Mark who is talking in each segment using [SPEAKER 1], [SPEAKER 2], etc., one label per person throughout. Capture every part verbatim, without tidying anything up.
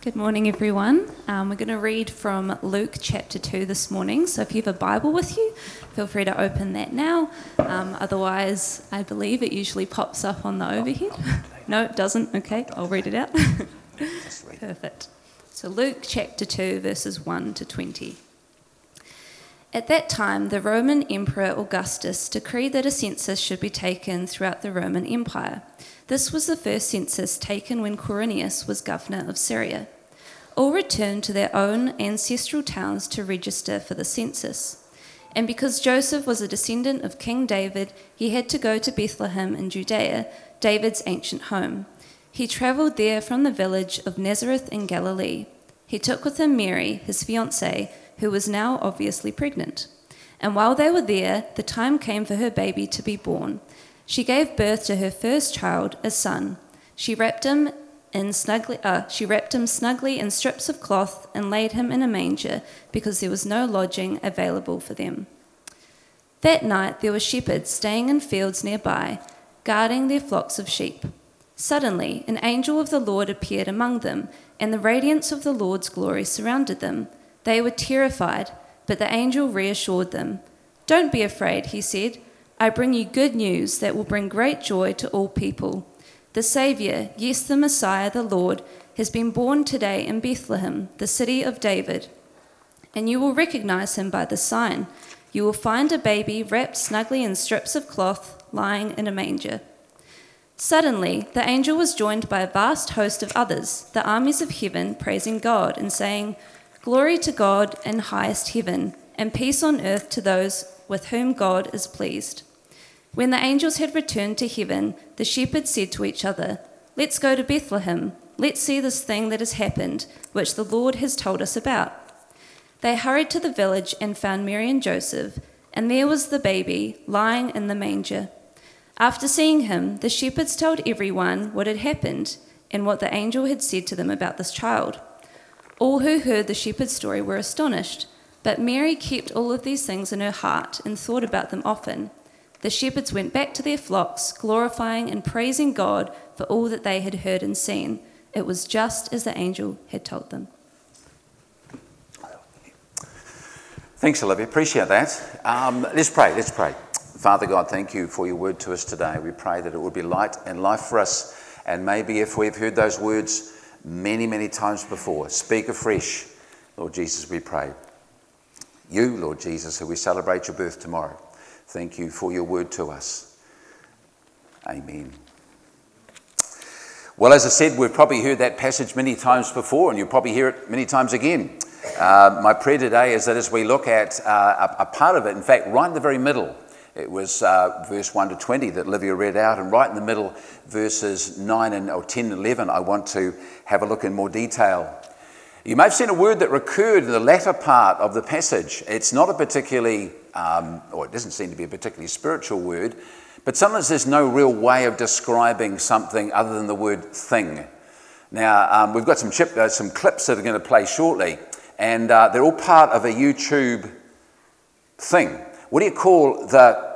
[SPEAKER 1] Good morning, everyone. Um, we're going to read from Luke chapter two this morning. So if you have a Bible with you, feel free to open that now. Um, otherwise, I believe it usually pops up on the overhead. No, it doesn't. Okay, I'll read it out. Perfect. So Luke chapter two, verses one to twenty. At that time, the Roman Emperor Augustus decreed that a census should be taken throughout the Roman Empire. This was the first census taken when Quirinius was governor of Syria. All returned to their own ancestral towns to register for the census. And because Joseph was a descendant of King David, he had to go to Bethlehem in Judea, David's ancient home. He travelled there from the village of Nazareth in Galilee. He took with him Mary, his fiancée, who was now obviously pregnant. And while they were there, the time came for her baby to be born. She gave birth to her first child, a son. She wrapped him in snugly. Uh, she wrapped him snugly in strips of cloth and laid him in a manger because there was no lodging available for them. That night there were shepherds staying in fields nearby, guarding their flocks of sheep. Suddenly, an angel of the Lord appeared among them, and the radiance of the Lord's glory surrounded them. They were terrified, but the angel reassured them. "Don't be afraid," he said. "I bring you good news that will bring great joy to all people. The Saviour, yes, the Messiah, the Lord, has been born today in Bethlehem, the city of David. And you will recognize him by the sign. You will find a baby wrapped snugly in strips of cloth, lying in a manger." Suddenly, the angel was joined by a vast host of others, the armies of heaven, praising God and saying, "Glory to God in highest heaven, and peace on earth to those with whom God is pleased." When the angels had returned to heaven, the shepherds said to each other, "Let's go to Bethlehem. Let's see this thing that has happened, which the Lord has told us about." They hurried to the village and found Mary and Joseph, and there was the baby lying in the manger. After seeing him, the shepherds told everyone what had happened and what the angel had said to them about this child. All who heard the shepherd's story were astonished, but Mary kept all of these things in her heart and thought about them often. The shepherds went back to their flocks, glorifying and praising God for all that they had heard and seen. It was just as the angel had told them.
[SPEAKER 2] Thanks, Olivia. Appreciate that. Um, let's pray. Let's pray. Father God, thank you for your word to us today. We pray that it would be light and life for us. And maybe if we've heard those words many, many times before, speak afresh. Lord Jesus, we pray. You, Lord Jesus, who we celebrate your birth tomorrow, thank you for your word to us. Amen. Well, as I said, we've probably heard that passage many times before, and you'll probably hear it many times again. Uh, my prayer today is that as we look at uh, a, a part of it, in fact, right in the very middle, it was uh, verse one to twenty that Olivia read out, and right in the middle, verses nine and or ten and eleven, I want to have a look in more detail. You may have seen a word that recurred in the latter part of the passage. It's not a particularly, um, or it doesn't seem to be a particularly spiritual word, but sometimes there's no real way of describing something other than the word thing. Now, um, we've got some, chip, uh, some clips that are going to play shortly, and uh, they're all part of a YouTube thing. What do you call the,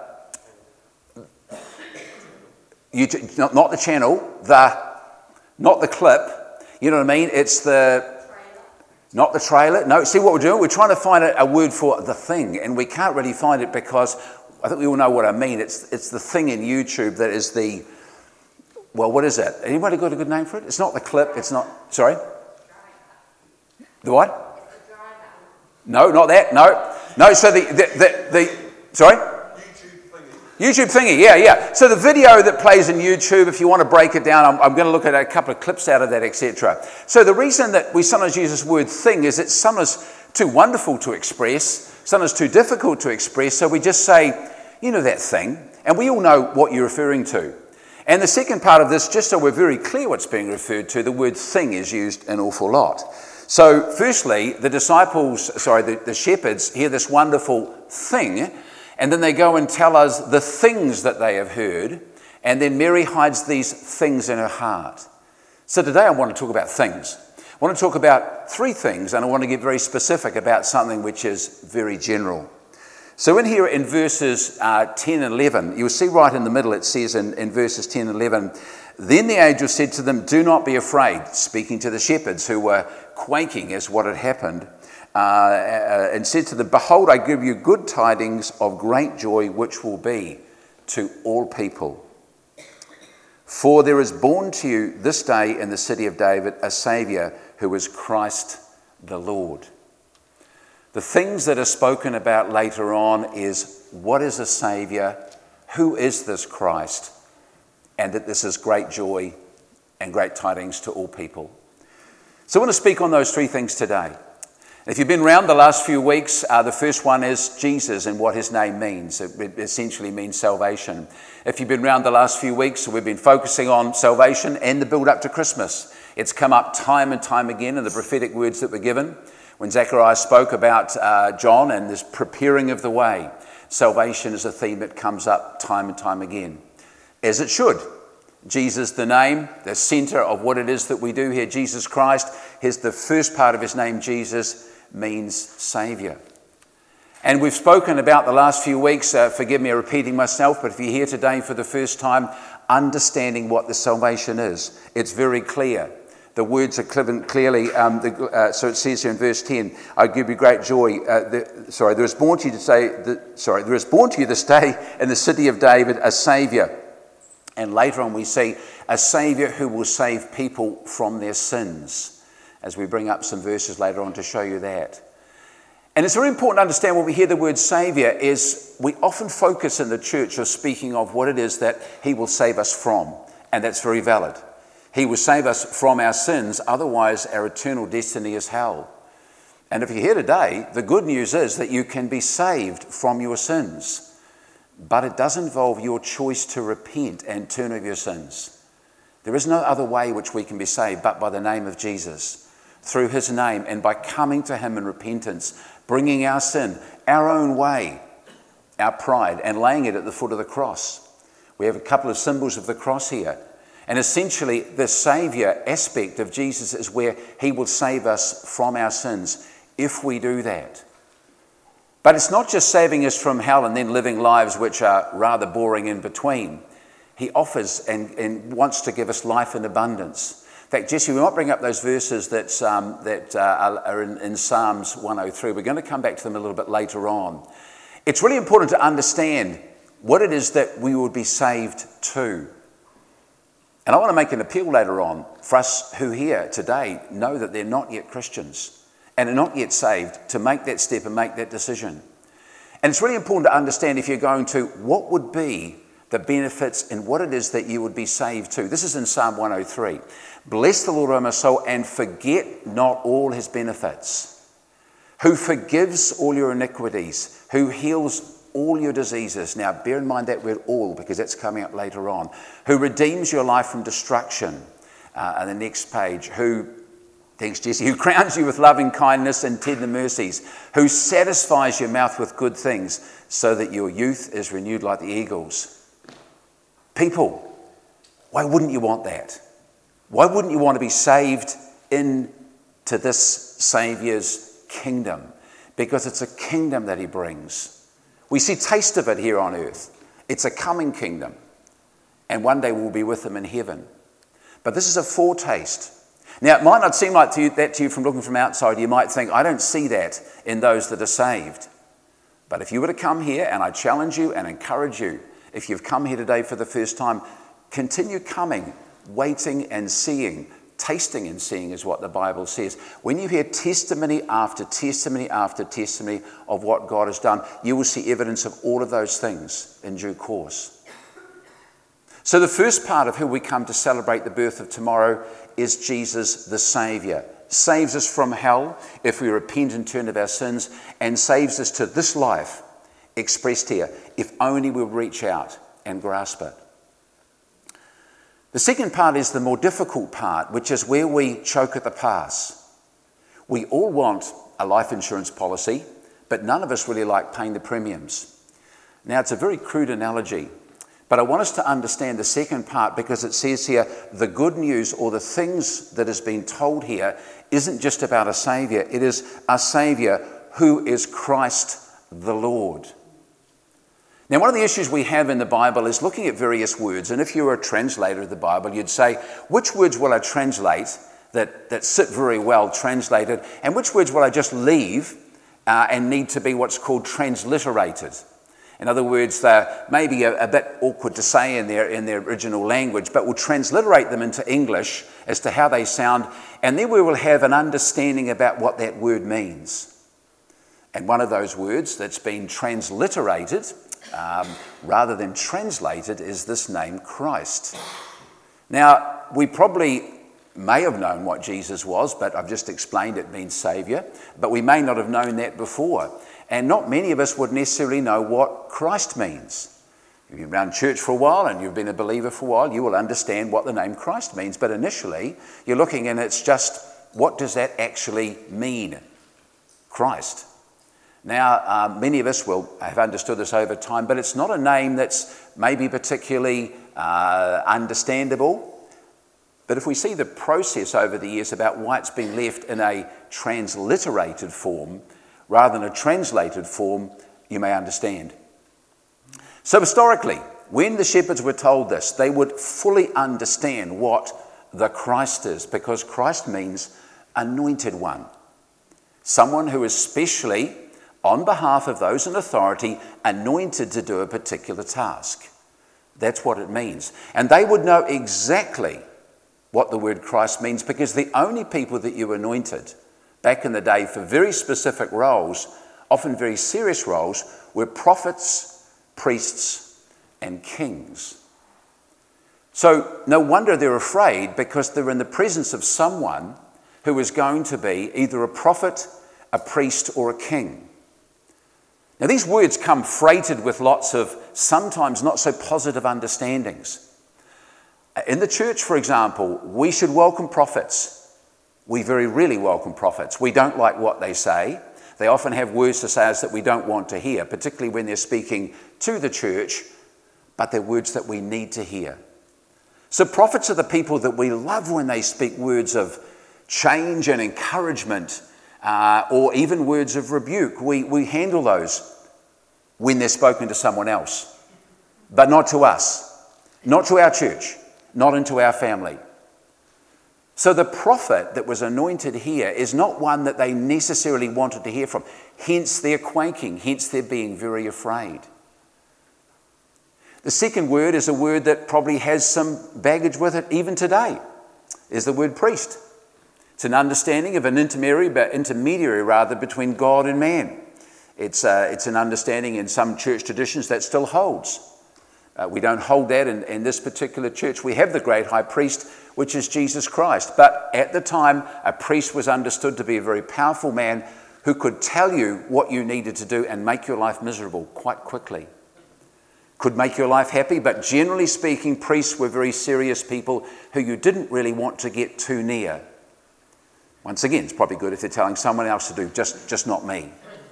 [SPEAKER 2] YouTube, not, not the channel, the, not the clip, you know what I mean? It's the, not the trailer. No, see what we're doing? We're trying to find a, a word for the thing, and we can't really find it because I think we all know what I mean. It's it's the thing in YouTube that is the, well, what is it? Anybody got a good name for it? It's not the clip. It's not, sorry? The what? No, not that. No. No, so the, the, the, the sorry? YouTube thingy, yeah, yeah. So the video that plays in YouTube, if you want to break it down, I'm, I'm going to look at a couple of clips out of that, et cetera. So the reason that we sometimes use this word thing is it's sometimes too wonderful to express, sometimes too difficult to express, so we just say, you know that thing, and we all know what you're referring to. And the second part of this, just so we're very clear what's being referred to, the word thing is used an awful lot. So firstly, the disciples, sorry, the, the shepherds hear this wonderful thing, and then they go and tell us the things that they have heard, and then Mary hides these things in her heart. So today I want to talk about things. I want to talk about three things, and I want to get very specific about something which is very general. So in here in verses uh, ten and eleven, you'll see right in the middle it says in, in verses ten and eleven, then the angel said to them, do not be afraid, speaking to the shepherds who were quaking as what had happened, uh, uh, and said to them, behold, I give you good tidings of great joy, which will be to all people. For there is born to you this day in the city of David a Saviour who is Christ the Lord. The things that are spoken about later on is what is a Saviour, who is this Christ, and that this is great joy and great tidings to all people. So I want to speak on those three things today. If you've been around the last few weeks, uh, the first one is Jesus and what his name means. It essentially means salvation. If you've been around the last few weeks, we've been focusing on salvation and the build up to Christmas. It's come up time and time again in the prophetic words that were given. When Zechariah spoke about uh, John and this preparing of the way, salvation is a theme that comes up time and time again, as it should. Jesus, the name, the centre of what it is that we do here, Jesus Christ, here's the first part of his name, Jesus, means Saviour. And we've spoken about the last few weeks, uh, forgive me repeating myself, but if you're here today for the first time, understanding what the salvation is, it's very clear. The words are clearly, um, the, uh, so it says here in verse ten, I give you great joy. Uh, the, sorry, there is born to you to say, the, sorry, there is born to you this day in the city of David a Saviour. And later on we see a Saviour who will save people from their sins, as we bring up some verses later on to show you that. And it's very important to understand when we hear the word Saviour is we often focus in the church of speaking of what it is that he will save us from, and that's very valid. He will save us from our sins, otherwise our eternal destiny is hell. And if you're here today, the good news is that you can be saved from your sins. But it does involve your choice to repent and turn of your sins. There is no other way which we can be saved but by the name of Jesus, through his name, and by coming to him in repentance, bringing our sin, our own way, our pride, and laying it at the foot of the cross. We have a couple of symbols of the cross here. And essentially, the Saviour aspect of Jesus is where he will save us from our sins if we do that. But it's not just saving us from hell and then living lives which are rather boring in between. He offers and, and wants to give us life in abundance. In fact, Jesse, we might bring up those verses that, um, that uh, are in, in Psalms one oh three. We're going to come back to them a little bit later on. It's really important to understand what it is that we would be saved to. And I want to make an appeal later on for us who here today know that they're not yet Christians and are not yet saved, to make that step and make that decision. And it's really important to understand, if you're going to, what would be the benefits and what it is that you would be saved to. This is in Psalm one oh three. Bless the Lord, O my soul, and forget not all his benefits, who forgives all your iniquities, who heals all your diseases. Now, bear in mind that word all, because that's coming up later on. Who redeems your life from destruction. Uh, on the next page. Who, thanks Jesse, who crowns you with loving kindness and tender mercies. Who satisfies your mouth with good things, so that your youth is renewed like the eagles. People, why wouldn't you want that? Why wouldn't you want to be saved into this Saviour's kingdom? Because it's a kingdom that he brings. We see taste of it here on earth. It's a coming kingdom. And one day we'll be with him in heaven. But this is a foretaste. Now, it might not seem like to you, that to you from looking from outside. You might think, I don't see that in those that are saved. But if you were to come here, and I challenge you and encourage you, if you've come here today for the first time, continue coming, waiting and seeing. Tasting and seeing is what the Bible says. When you hear testimony after testimony after testimony of what God has done, you will see evidence of all of those things in due course. So the first part of who we come to celebrate the birth of tomorrow is Jesus the Saviour. Saves us from hell if we repent and turn of our sins, and saves us to this life expressed here, if only we'll reach out and grasp it. The second part is the more difficult part, which is where we choke at the pass. We all want a life insurance policy, but none of us really like paying the premiums. Now, it's a very crude analogy, but I want us to understand the second part, because it says here, the good news, or the things that has been told here, isn't just about a Saviour. It is a Saviour who is Christ the Lord. Now, one of the issues we have in the Bible is looking at various words, and if you were a translator of the Bible, you'd say, which words will I translate that, that sit very well translated, and which words will I just leave uh, and need to be what's called transliterated? In other words, they're maybe a, a bit awkward to say in their, in their original language, but we'll transliterate them into English as to how they sound, and then we will have an understanding about what that word means. And one of those words that's been transliterated um, rather than translated is this name Christ. Now, we probably may have known what Jesus was, but I've just explained it means Saviour, but we may not have known that before. And not many of us would necessarily know what Christ means. If you've been around church for a while and you've been a believer for a while, you will understand what the name Christ means. But initially, you're looking and it's just, what does that actually mean? Christ. Now, um, many of us will have understood this over time, but it's not a name that's maybe particularly uh, understandable. But if we see the process over the years about why it's been left in a transliterated form rather than a translated form, you may understand. So historically, when the shepherds were told this, they would fully understand what the Christ is, because Christ means anointed one. Someone who is specially, on behalf of those in authority, anointed to do a particular task. That's what it means. And they would know exactly what the word Christ means, because the only people that you anointed back in the day for very specific roles, often very serious roles, were prophets, priests, and kings. So no wonder they're afraid, because they're in the presence of someone who is going to be either a prophet, a priest, or a king. Now, these words come freighted with lots of sometimes not so positive understandings. In the church, for example, we should welcome prophets. We very rarely welcome prophets. We don't like what they say. They often have words to say us that we don't want to hear, particularly when they're speaking to the church, but they're words that we need to hear. So prophets are the people that we love when they speak words of change and encouragement, uh, or even words of rebuke. We, we handle those when they're spoken to someone else, but not to us, not to our church, not into our family. So the prophet that was anointed here is not one that they necessarily wanted to hear from. Hence their quaking, hence their being very afraid. The second word is a word that probably has some baggage with it even today, is the word priest. It's an understanding of an intermediary, but intermediary rather, between God and man. It's, uh, it's an understanding in some church traditions that still holds. Uh, we don't hold that in, in this particular church. We have the great high priest, which is Jesus Christ. But at the time, a priest was understood to be a very powerful man who could tell you what you needed to do and make your life miserable quite quickly. Could make your life happy, but generally speaking, priests were very serious people who you didn't really want to get too near. Once again, it's probably good if they're telling someone else to do, just, just not me.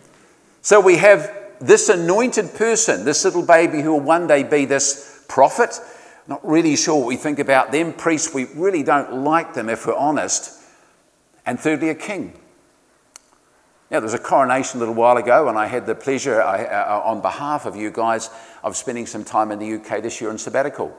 [SPEAKER 2] So we have this anointed person, this little baby who will one day be this prophet. Not really sure what we think about them. Priests, we really don't like them if we're honest. And thirdly, a king. Now, there was a coronation a little while ago, and I had the pleasure, I, uh, on behalf of you guys, of spending some time in the U K this year on sabbatical.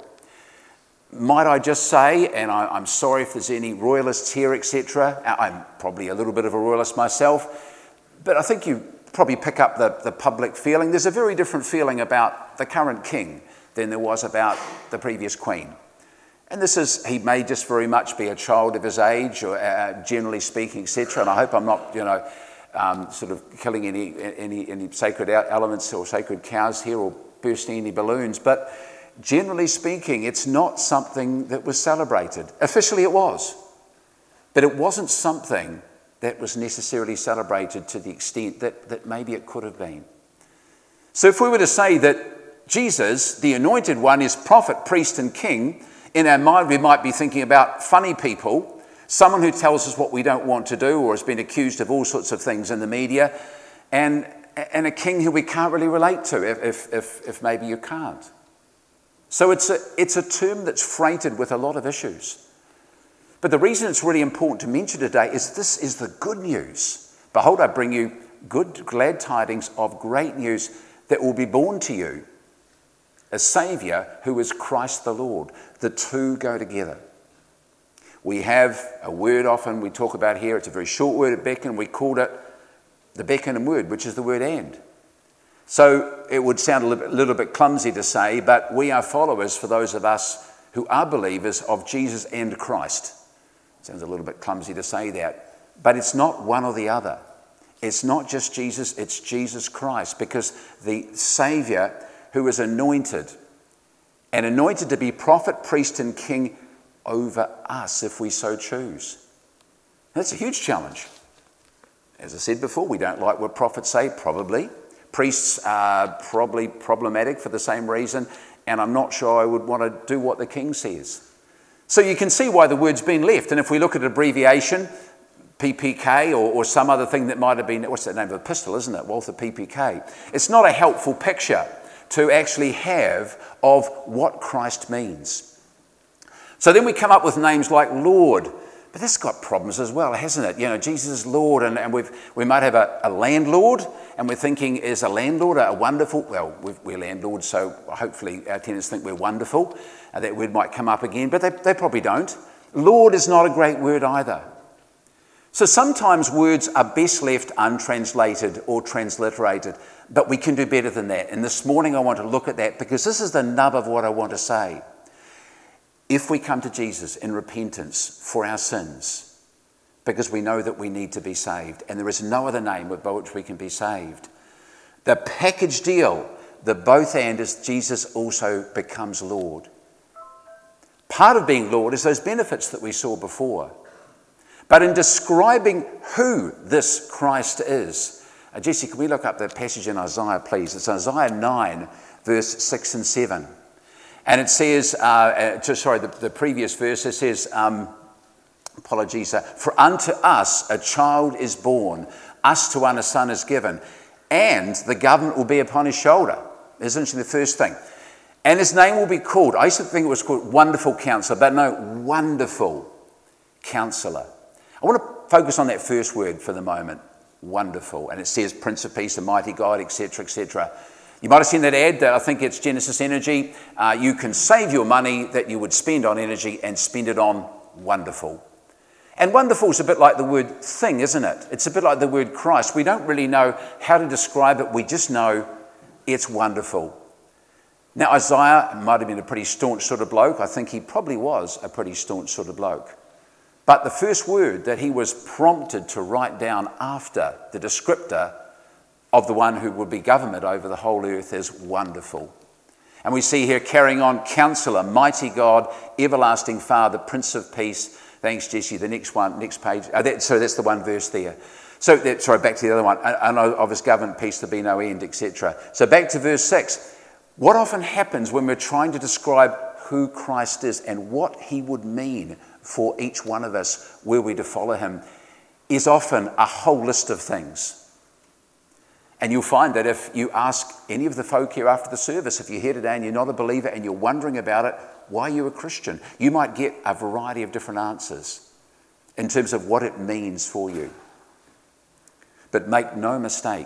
[SPEAKER 2] Might I just say, and I, I'm sorry if there's any royalists here, et cetera. I'm probably a little bit of a royalist myself, but I think you probably pick up the, the public feeling. There's a very different feeling about the current king than there was about the previous queen. And this is, he may just very much be a child of his age, or uh, generally speaking, et cetera. And I hope I'm not, you know, um, sort of killing any, any, any sacred elements or sacred cows here, or bursting any balloons. But generally speaking, it's not something that was celebrated. Officially it was. But it wasn't something that was necessarily celebrated to the extent that, that maybe it could have been. So if we were to say that Jesus, the anointed one, is prophet, priest, and king, in our mind we might be thinking about funny people, someone who tells us what we don't want to do or has been accused of all sorts of things in the media, and, and a king who we can't really relate to, if, if, if, if maybe you can't. So it's a, it's a term that's freighted with a lot of issues. But the reason it's really important to mention today is this is the good news. Behold, I bring you good, glad tidings of great news that will be born to you a Saviour who is Christ the Lord. The two go together. We have a word often we talk about here. It's a very short word at Beacon. We called it the Beckenham word, which is the word and. So it would sound a little bit, little bit clumsy to say, but we are followers, for those of us who are believers, of Jesus and Christ. Sounds a little bit clumsy to say that, but it's not one or the other. It's not just Jesus, it's Jesus Christ, because the Saviour who is anointed, and anointed to be prophet, priest and king over us if we so choose. That's a huge challenge. As I said before, we don't like what prophets say, probably. Priests are probably problematic for the same reason, and I'm not sure I would want to do what the king says. So you can see why the word's been left. And if we look at abbreviation, P P K, or, or some other thing that might have been, what's that name of a pistol, isn't it? Walther P P K. It's not a helpful picture to actually have of what Christ means. So then we come up with names like Lord, but that's got problems as well, hasn't it? You know, Jesus is Lord, and, and we've, we might have a, a landlord, and we're thinking, is a landlord a wonderful, well, we've, we're landlords, so hopefully our tenants think we're wonderful. Uh, that word might come up again, but they, they probably don't. Lord is not a great word either. So sometimes words are best left untranslated or transliterated, but we can do better than that. And this morning I want to look at that, because this is the nub of what I want to say. If we come to Jesus in repentance for our sins, because we know that we need to be saved, and there is no other name by which we can be saved, the package deal, the both and, is Jesus also becomes Lord. Part of being Lord is those benefits that we saw before. But in describing who this Christ is, uh, Jesse, can we look up the passage in Isaiah, please? It's Isaiah nine, verse six and seven. And it says, uh, uh, to, sorry, the, the previous verse, it says, um, apologies, uh, for unto us a child is born, us to one a son is given, and the government will be upon his shoulder. That's essentially the first thing. And his name will be called, I used to think it was called Wonderful Counselor, but no, Wonderful Counselor. I want to focus on that first word for the moment, wonderful. And it says Prince of Peace, the mighty God, et cetera, et cetera. You might have seen that ad, that I think it's Genesis Energy. Uh, you can save your money that you would spend on energy and spend it on wonderful. And wonderful is a bit like the word thing, isn't it? It's a bit like the word Christ. We don't really know how to describe it. We just know it's wonderful. Now, Isaiah might have been a pretty staunch sort of bloke. I think he probably was a pretty staunch sort of bloke. But the first word that he was prompted to write down after the descriptor of the one who would be government over the whole earth is wonderful. And we see here carrying on, Counselor, Mighty God, Everlasting Father, Prince of Peace. Thanks, Jesse. The next one, next page. Oh, that, so that's the one verse there. So, that, sorry, back to the other one. And of his government, peace to be no end, et cetera. So back to verse six. What often happens when we're trying to describe who Christ is and what he would mean for each one of us were we to follow him is often a whole list of things. And you'll find that if you ask any of the folk here after the service, if you're here today and you're not a believer and you're wondering about it, why are you a Christian? You might get a variety of different answers in terms of what it means for you. But make no mistake,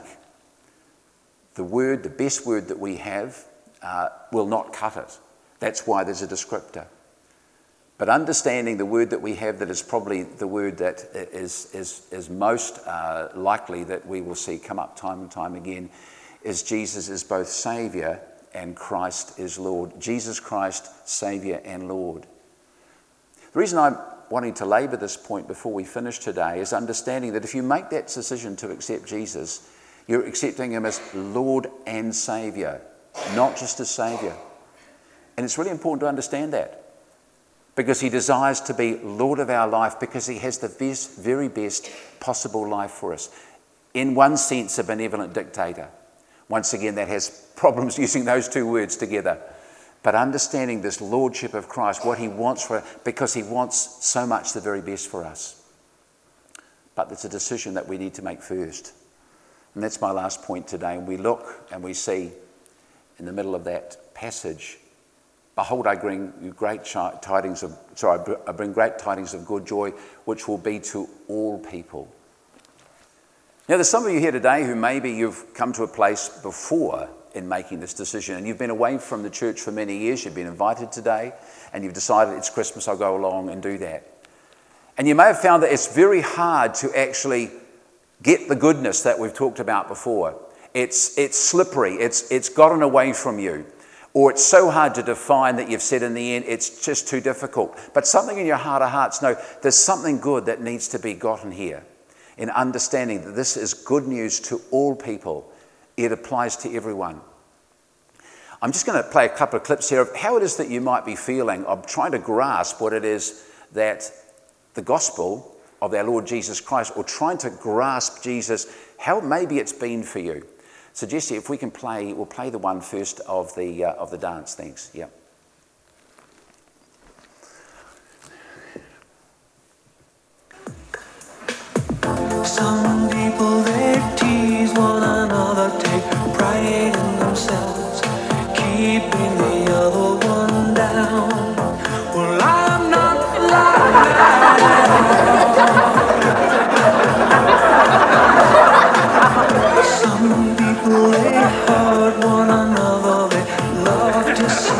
[SPEAKER 2] the word, the best word that we have, uh, will not cut it. That's why there's a descriptor. But understanding the word that we have, that is probably the word that is, is, is most uh, likely that we will see come up time and time again, is Jesus is both Saviour and Christ is Lord. Jesus Christ, Saviour and Lord. The reason I'm wanting to labour this point before we finish today is understanding that if you make that decision to accept Jesus, you're accepting him as Lord and Saviour, not just as Saviour. And it's really important to understand that, because he desires to be Lord of our life, because he has the best, very best possible life for us. In one sense, a benevolent dictator. Once again, that has problems using those two words together. But understanding this lordship of Christ, what he wants for us, because he wants so much the very best for us. But it's a decision that we need to make first. And that's my last point today. And we look and we see in the middle of that passage, behold, I bring you great tidings of, sorry, I bring great tidings of good joy, which will be to all people. Now, there's some of you here today who maybe you've come to a place before in making this decision. And you've been away from the church for many years. You've been invited today, and you've decided it's Christmas, I'll go along and do that. And you may have found that it's very hard to actually get the goodness that we've talked about before. It's, it's slippery. It's, it's gotten away from you. Or it's so hard to define that you've said in the end, it's just too difficult. But something in your heart of hearts, no, there's something good that needs to be gotten here in understanding that this is good news to all people. It applies to everyone. I'm just going to play a couple of clips here of how it is that you might be feeling of trying to grasp what it is that the gospel of our Lord Jesus Christ, or trying to grasp Jesus, how maybe it's been for you. So Jesse, if we can play, we'll play the one first of the uh, of the dance. Thanks. Yeah.
[SPEAKER 3] Some people, they tease one another, take pride in themselves, keeping the other one down. Well, I'm not like some people, they hurt one another, they love to see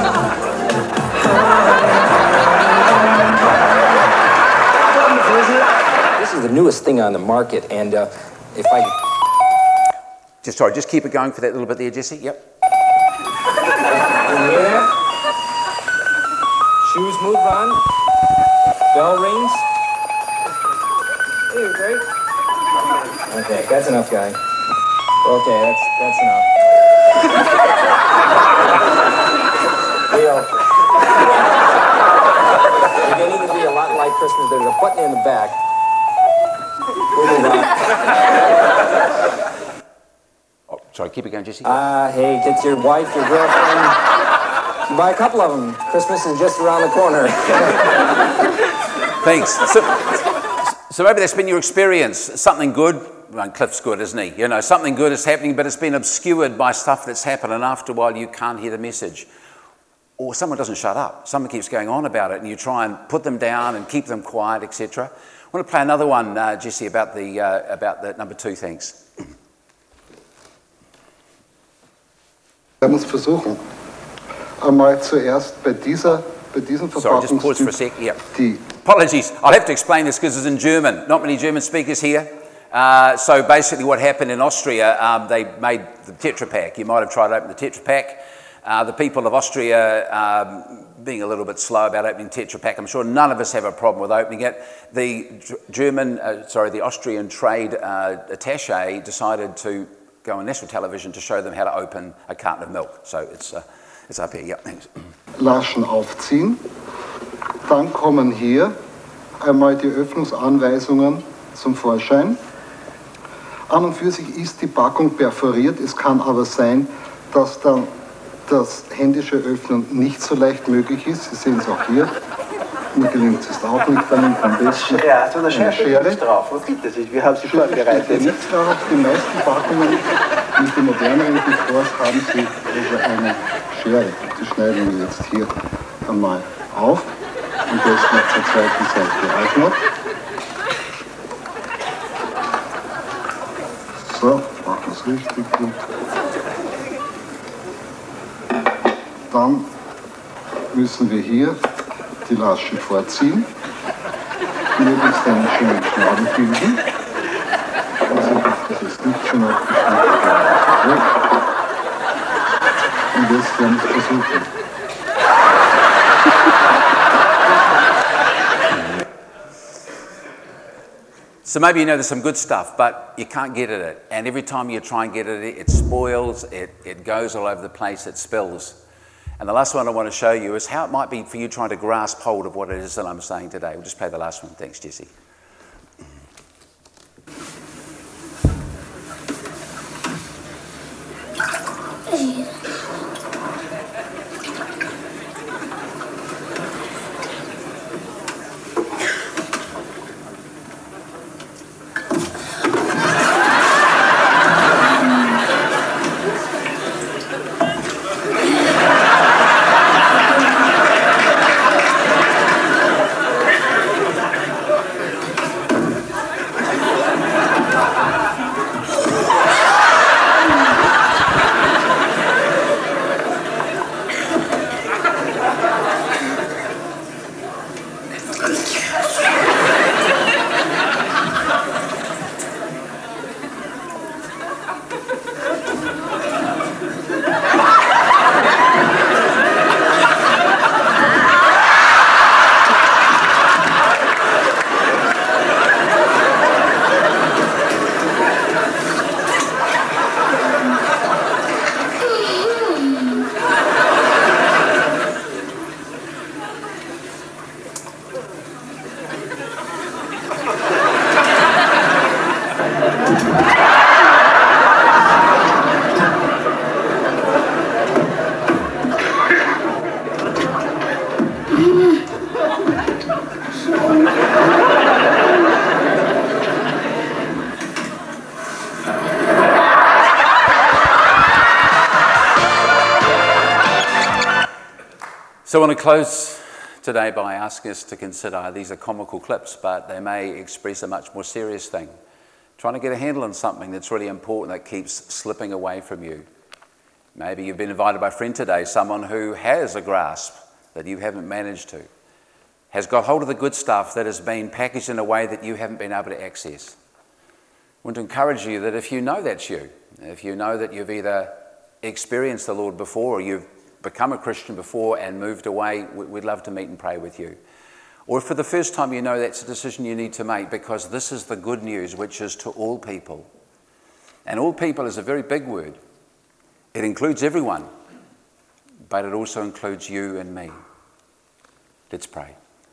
[SPEAKER 4] This is the newest thing on the market, and uh, if I...
[SPEAKER 2] Just sorry, just keep it going for that little bit there, Jesse. Yep.
[SPEAKER 4] Can you hear that? Shoes move on. Bell rings. Hey, great. Okay, that's enough, guy. Okay, that's that's enough. Leo. You're getting to be a lot like Christmas. There's a button in the back. We'll move on.
[SPEAKER 2] Oh, sorry, keep it going, Jesse.
[SPEAKER 4] Ah, uh, hey, get your wife, your girlfriend. You buy a couple of them. Christmas is just around the corner.
[SPEAKER 2] Thanks. So, so maybe that's been your experience. Something good. Well, Cliff's good, isn't he? You know, something good is happening, but it's been obscured by stuff that's happened, and after a while you can't hear the message. Or someone doesn't shut up. Someone keeps going on about it, and you try and put them down and keep them quiet, et cetera. I want to play another one, uh, Jesse, about the uh, about the number two. Thanks.
[SPEAKER 5] Wir werden es versuchen. Einmal zuerst bei dieser, bei diesem
[SPEAKER 2] Sorry, just pause for a sec. Yeah.
[SPEAKER 5] Die
[SPEAKER 2] Apologies. I'll have to explain this because it's in German. Not many German speakers here. Uh, so basically what happened in Austria, um, they made the Tetra Pak. You might have tried to open the Tetra Pak. Uh, the people of Austria um, being a little bit slow about opening Tetra Pak. I'm sure none of us have a problem with opening it. The German, uh, sorry, the Austrian trade uh, attaché decided to go on national television to show them how to open a carton of milk. So it's uh, it's up here. Yeah, thanks.
[SPEAKER 5] Laschen aufziehen. Dann kommen hier einmal die Öffnungsanweisungen zum Vorschein. An und für sich ist die Packung perforiert. Es kann aber sein, dass dann das händische Öffnen nicht so leicht möglich ist. Sie sehen es auch hier. Mir gelingt es auch nicht, dann nimmt am besten
[SPEAKER 6] Ja, so eine
[SPEAKER 5] eine
[SPEAKER 6] Schere
[SPEAKER 5] Schere.
[SPEAKER 6] ist drauf. Was gibt es? Wir haben sie
[SPEAKER 5] Steht
[SPEAKER 6] vorbereitet.
[SPEAKER 5] nichts drauf. Die meisten Packungen mit den moderneren Bistros haben sie also eine Schere. Die schneiden wir jetzt hier einmal auf. Am besten auf der zweiten Seite auch noch. So, machen wir es richtig gut. Dann müssen wir hier die Lasche vorziehen, möglichst einen schönen Schnabel bilden. Also, das ist nicht schon abgeschnitten. Und jetzt werden wir es versuchen.
[SPEAKER 2] So maybe you know there's some good stuff, but you can't get at it. And every time you try and get at it, it spoils, it, it goes all over the place, it spills. And the last one I want to show you is how it might be for you trying to grasp hold of what it is that I'm saying today. We'll just play the last one. Thanks, Jesse. So I want to close today by asking us to consider, these are comical clips, but they may express a much more serious thing. Trying to get a handle on something that's really important that keeps slipping away from you. Maybe you've been invited by a friend today, someone who has a grasp that you haven't managed to, has got hold of the good stuff that has been packaged in a way that you haven't been able to access. I want to encourage you that if you know that's you, if you know that you've either experienced the Lord before or you've become a Christian before and moved away, we'd love to meet and pray with you. Or if for the first time you know that's a decision you need to make, because this is the good news, which is to all people. And all people is a very big word. It includes everyone, but it also includes you and me. Let's pray.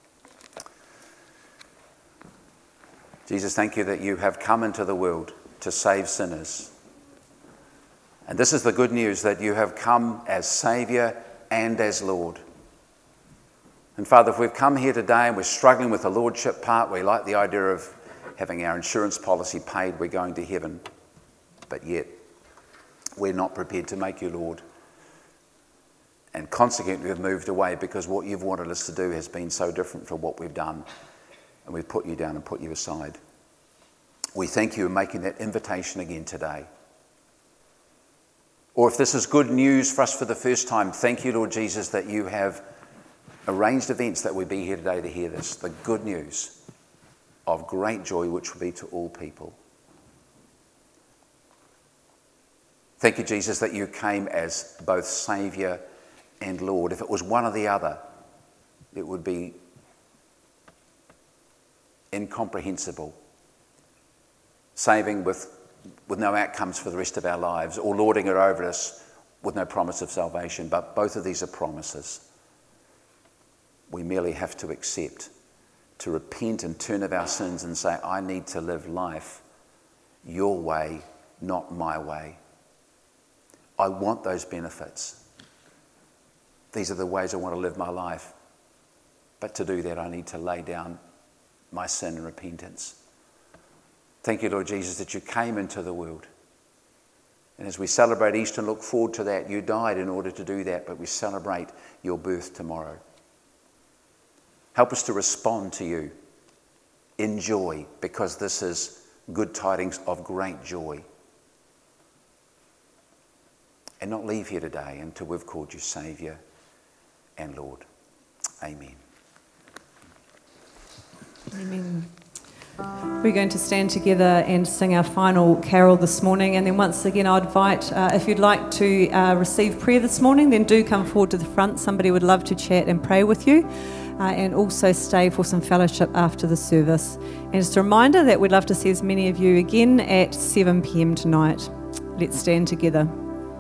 [SPEAKER 2] Jesus, thank you that you have come into the world to save sinners. And this is the good news, that you have come as Saviour and as Lord. And Father, if we've come here today and we're struggling with the Lordship part, we like the idea of having our insurance policy paid, we're going to heaven. But yet, we're not prepared to make you Lord. And consequently, we've moved away because what you've wanted us to do has been so different from what we've done. And we've put you down and put you aside. We thank you for making that invitation again today. Or if this is good news for us for the first time, thank you, Lord Jesus, that you have arranged events that we be here today to hear this. The good news of great joy, which will be to all people. Thank you, Jesus, that you came as both Saviour and Lord. If it was one or the other, it would be incomprehensible. Saving with with no outcomes for the rest of our lives, or lording it over us with no promise of salvation. But both of these are promises. We merely have to accept, to repent and turn of our sins and say, I need to live life your way, not my way. I want those benefits. These are the ways I want to live my life. But to do that, I need to lay down my sin and repentance. Thank you, Lord Jesus, that you came into the world. And as we celebrate Easter and look forward to that, you died in order to do that, but we celebrate your birth tomorrow. Help us to respond to you in joy, because this is good tidings of great joy. And not leave here today until we've called you Saviour and Lord. Amen.
[SPEAKER 6] Amen. We're going to stand together and sing our final carol this morning, and then once again I invite, uh, if you'd like to uh, receive prayer this morning, then do come forward to the front. Somebody would love to chat and pray with you, uh, and also stay for some fellowship after the service. And just a reminder that we'd love to see as many of you again at seven p.m. tonight. Let's stand together.